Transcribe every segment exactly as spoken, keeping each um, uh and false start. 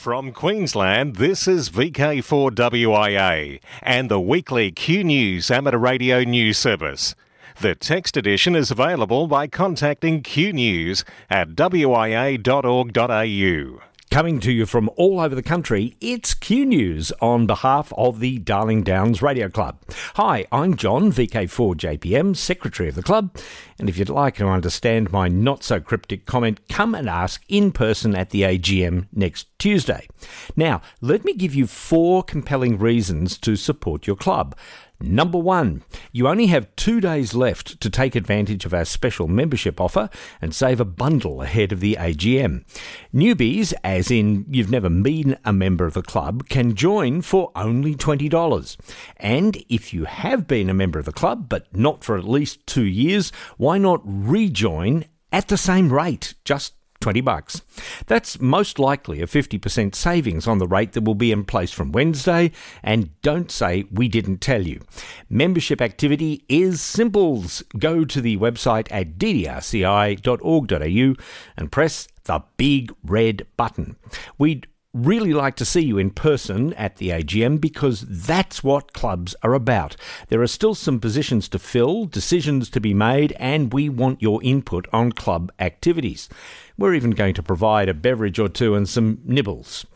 From Queensland, this is V K four W I A and the weekly Q News amateur radio news service. The text edition is available by contacting Q News at w i a dot org dot a u. Coming to you from all over the country, it's Q News on behalf of the Darling Downs Radio Club. Hi, I'm John, V K four J P M, Secretary of the Club, and if you'd like to understand my not-so-cryptic comment, come and ask in person at the A G M next Tuesday. Now, let me give you four compelling reasons to support your club. Number one, you only have two days left to take advantage of our special membership offer and save a bundle ahead of the A G M. Newbies, as in you've never been a member of the club, can join for only twenty dollars. And if you have been a member of the club, but not for at least two years, why not rejoin at the same rate, just twenty bucks. That's most likely a fifty percent savings on the rate that will be in place from Wednesday, and don't say we didn't tell you. Membership activity is simples. Go to the website at d d r c i dot org dot a u and press the big red button. We'd really like to see you in person at the A G M because that's what clubs are about. There are still some positions to fill, decisions to be made, and we want your input on club activities. We're even going to provide a beverage or two and some nibbles.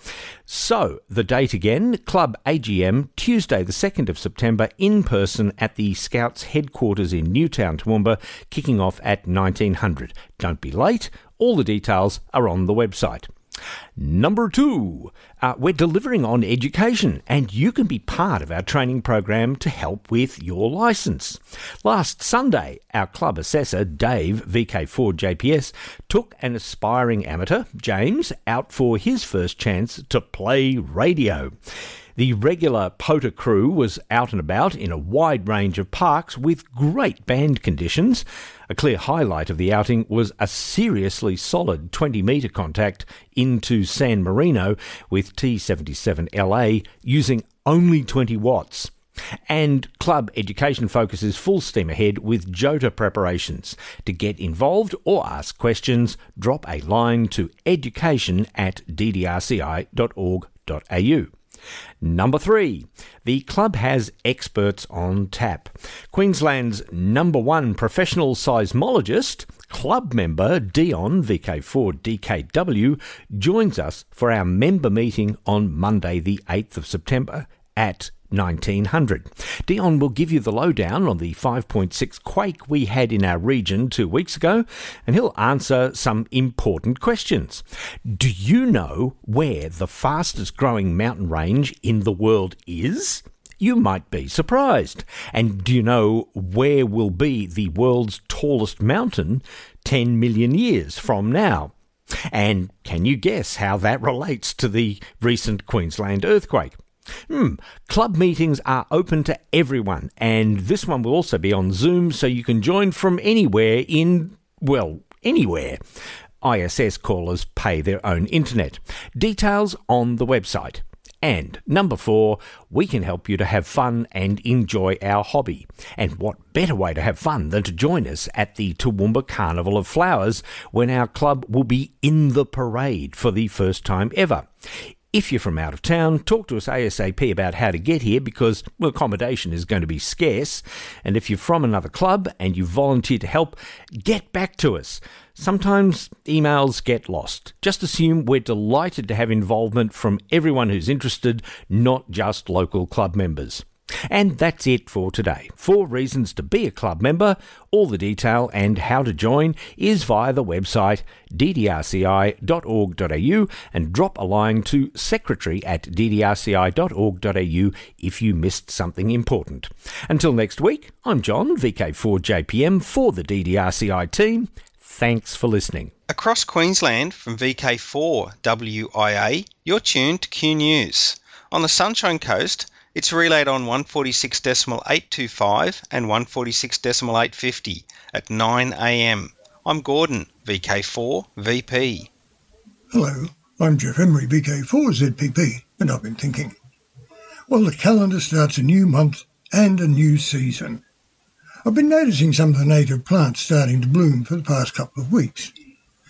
So, the date again, Club A G M, Tuesday the second of September, in person at the Scouts headquarters in Newtown, Toowoomba, kicking off at nineteen hundred. Don't be late, all the details are on the website. Number two, uh, we're delivering on education, and you can be part of our training program to help with your licence. Last Sunday, our club assessor, Dave, V K four J P S, took an aspiring amateur, James, out for his first chance to play radio. The regular P O T A crew was out and about in a wide range of parks with great band conditions. A clear highlight of the outing was a seriously solid twenty metre contact into San Marino with T seventy-seven L A using only twenty watts. And club education focuses full steam ahead with Jota preparations. To get involved or ask questions, drop a line to education at d d r c i dot org dot a u. Number three, the club has experts on tap. Queensland's number one professional seismologist, club member Dion, V K four D K W, joins us for our member meeting on Monday the eighth of September at nineteen hundred. Dion will give you the lowdown on the five point six quake we had in our region two weeks ago, and he'll answer some important questions. Do you know where the fastest growing mountain range in the world is? You might be surprised. And do you know where will be the world's tallest mountain ten million years from now? And can you guess how that relates to the recent Queensland earthquake? Hmm. Club meetings are open to everyone, and this one will also be on Zoom, so you can join from anywhere in, well, anywhere. I S S callers pay their own internet. Details on the website. And number four, we can help you to have fun and enjoy our hobby. And what better way to have fun than to join us at the Toowoomba Carnival of Flowers, when our club will be in the parade for the first time ever. If you're from out of town, talk to us ASAP about how to get here because, well, accommodation is going to be scarce. And if you're from another club and you volunteer to help, get back to us. Sometimes emails get lost. Just assume we're delighted to have involvement from everyone who's interested, not just local club members. And that's it for today. Four reasons to be a club member. All the detail and how to join is via the website d d r c i dot org dot a u and drop a line to secretary at d d r c i dot org dot a u if you missed something important. Until next week, I'm John, V K four J P M for the D D R C I team. Thanks for listening. Across Queensland from V K four W I A, you're tuned to Q News. On the Sunshine Coast, it's relayed on one forty-six point eight two five and one forty-six point eight five zero at nine a m. I'm Gordon, V K four V P. Hello, I'm Jeff Emery, V K four Z P P, and I've been thinking. Well, the calendar starts a new month and a new season. I've been noticing some of the native plants starting to bloom for the past couple of weeks.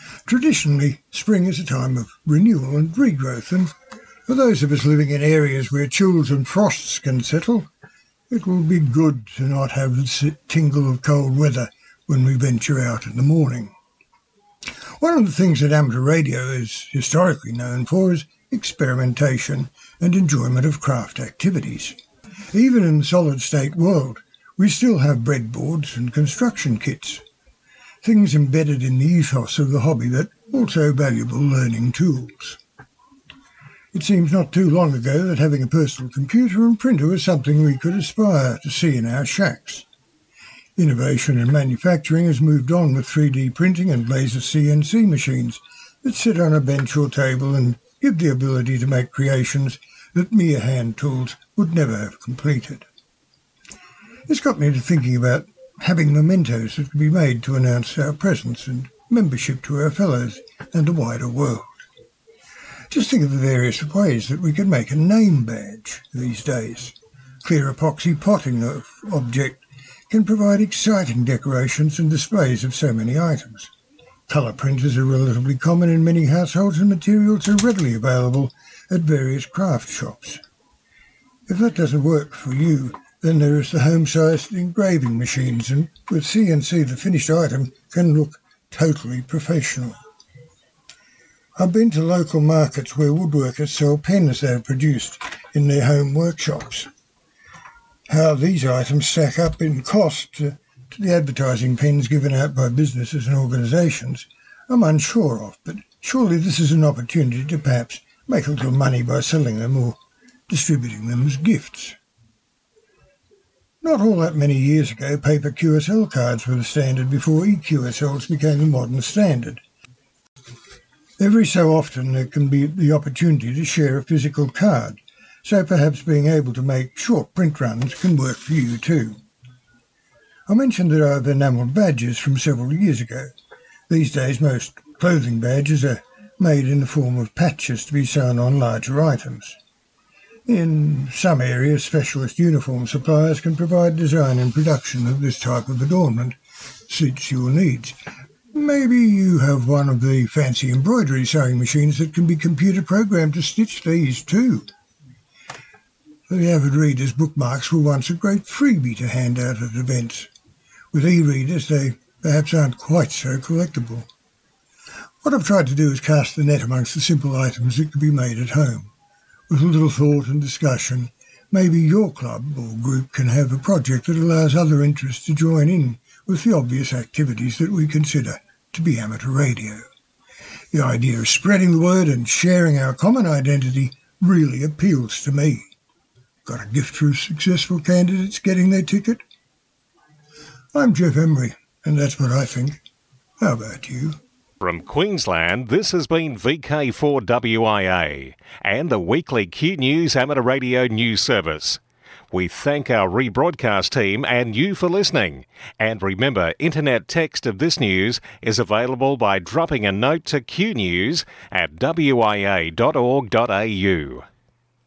Traditionally, spring is a time of renewal and regrowth, and for those of us living in areas where chills and frosts can settle, it will be good to not have the tingle of cold weather when we venture out in the morning. One of the things that amateur radio is historically known for is experimentation and enjoyment of craft activities. Even in the solid-state world, we still have breadboards and construction kits, things embedded in the ethos of the hobby that are also valuable learning tools. It seems not too long ago that having a personal computer and printer was something we could aspire to see in our shacks. Innovation in manufacturing has moved on with three D printing and laser C N C machines that sit on a bench or table and give the ability to make creations that mere hand tools would never have completed. This got me to thinking about having mementos that could be made to announce our presence and membership to our fellows and the wider world. Just think of the various ways that we could make a name badge these days. Clear epoxy potting of object can provide exciting decorations and displays of so many items. Colour printers are relatively common in many households and materials are readily available at various craft shops. If that doesn't work for you, then there is the home-sized engraving machines, and with C N C the finished item can look totally professional. I've been to local markets where woodworkers sell pens they have produced in their home workshops. How these items stack up in cost to, to the advertising pens given out by businesses and organisations, I'm unsure of, but surely this is an opportunity to perhaps make a little money by selling them or distributing them as gifts. Not all that many years ago, paper Q S L cards were the standard before E Q S Ls became the modern standard. Every so often there can be the opportunity to share a physical card, so perhaps being able to make short print runs can work for you too. I mentioned that I have enamelled badges from several years ago. These days most clothing badges are made in the form of patches to be sewn on larger items. In some areas, specialist uniform suppliers can provide design and production of this type of adornment suits your needs. Maybe you have one of the fancy embroidery sewing machines that can be computer programmed to stitch these too. For the avid readers, bookmarks were once a great freebie to hand out at events. With e-readers, they perhaps aren't quite so collectible. What I've tried to do is cast the net amongst the simple items that can be made at home. With a little thought and discussion, maybe your club or group can have a project that allows other interests to join in with the obvious activities that we consider to be amateur radio. The idea of spreading the word and sharing our common identity really appeals to me. Got a gift for successful candidates getting their ticket? I'm Jeff Emery, and that's what I think. How about you? From Queensland, this has been V K four W I A and the weekly Q News Amateur Radio News Service. We thank our rebroadcast team and you for listening. And remember, internet text of this news is available by dropping a note to Q News at w i a dot org dot a u.